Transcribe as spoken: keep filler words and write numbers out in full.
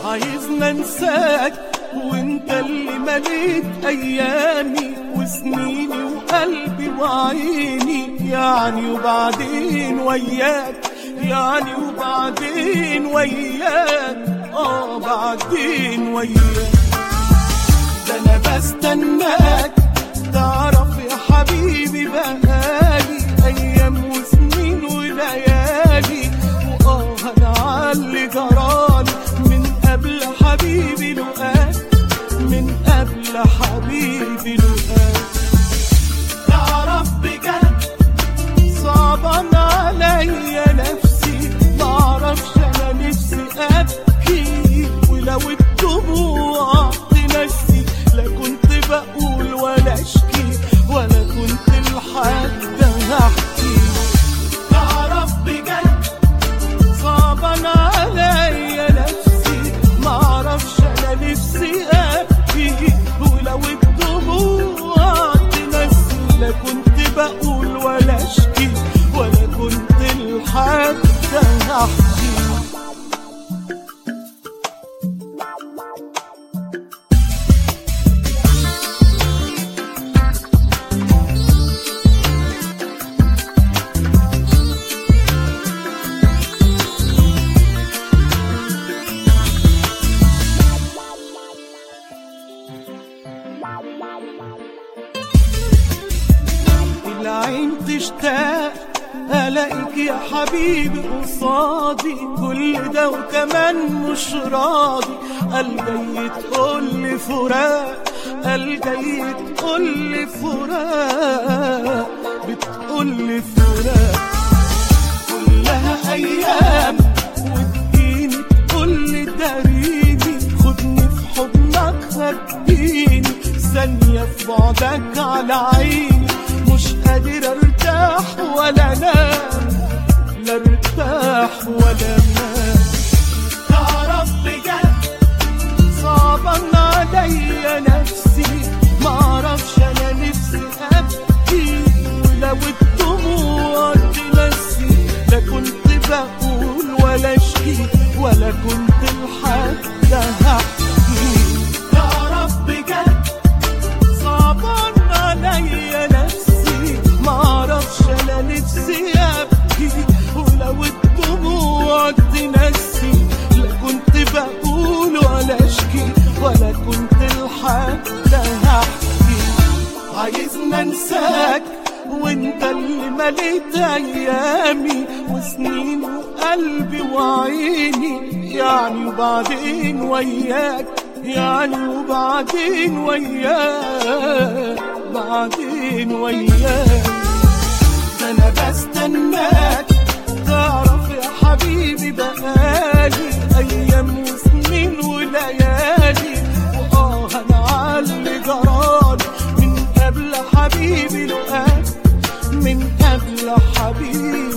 عايزنا انساك وانت اللي مليت ايامي وسنيني وقلبي وعيني، يعني وبعدين وياك، يعني وبعدين وياك، اه بعدين وياك. ده انا بستناك تعرف يا حبيبي بقالي ايام وسنين وليالي، واه انا عاللي جرالي من قبل حبيبي لقاك، من قبل حبيبي لقاك. تعرف بجد صعبان عليا نفسي، معرفش انا نفسي ابكي ولو الدموع تنسي، لا كنت بقول ولا اشكي ولا كنت لحد احكي. تعرف بجد صعبان عليا نفسي، معرفش انا نفسي ابكي ولو الدموع تنسي، لا كنت بقول ولا اشكي ولا كنت لحد احكي. العين تشتاق ألاقيك يا حبيبي قصادي، كل ده وكمان مش راضي، قال جاي تقولي فراق، قال جاي تقولي فراق، بتقولي فراق. كلها أيام وتجيني تقولي داريني، خدني في حضنك هديني، ثانية في بعدك على عيني، مش قادر ارتاح ولا انام، لا ارتاح ولا انام. تعرف بجد صعبان عليا نفسي، معرفش انا نفسي ابكي ولو الدموع تنسي، لا كنت بقول ولا اشكي ولا كنت لحد احكي. تعرف بجد صعبان عليا نفسي، معرفش انا نفسي ابكي ولو الدموع تنسي، لا كنت بقول ولا اشكي ولا كنت لحد احكي. عايزنا انساك وانت اللي مليت ايامي وسنين وقلبي وعيني، يعني وبعدين وياك، يعني وبعدين وياك، بعدين وياك. ده انا بستناك تعرف يا حبيبي بقالي ايام وسنين وليالي، واه انا عاللي جرالي من قبل حبيبي لقاك، من قبل حبيبي